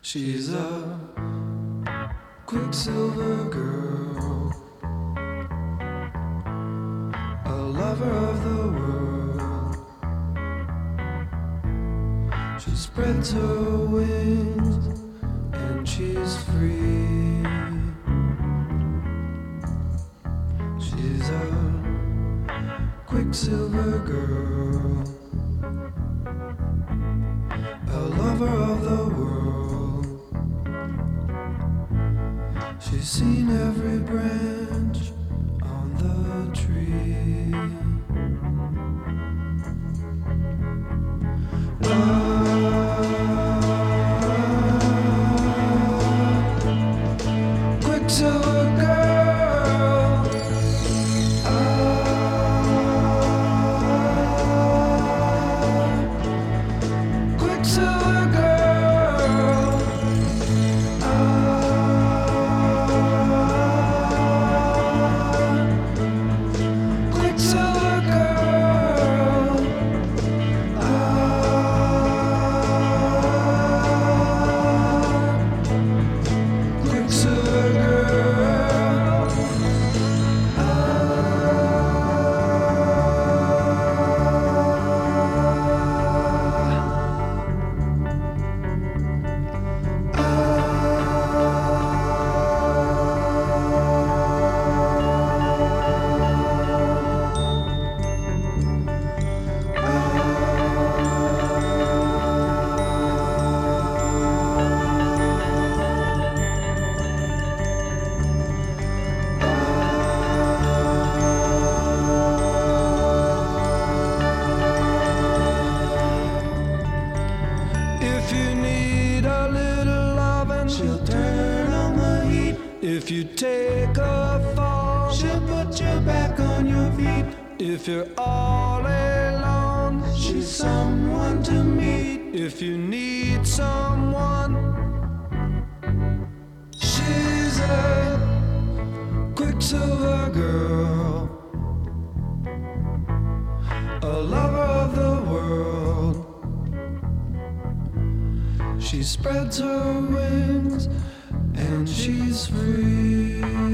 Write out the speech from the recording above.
She's a Quicksilver girl, a lover of the world. She spreads her wings and she's free. She's a Quicksilver girl, a lover of the world. She's seen every branch on the tree. Quicksilver girl, Quicksilver girl, Quicksilver girl, Quicksilver If you need a little loving, she'll turn on the heat. If you take a fall, she'll put you back on your feet. If you're all alone, she's someone to meet. If you need someone, she's a Quicksilver girl, a lover of the world. She spreads her wings and she's free.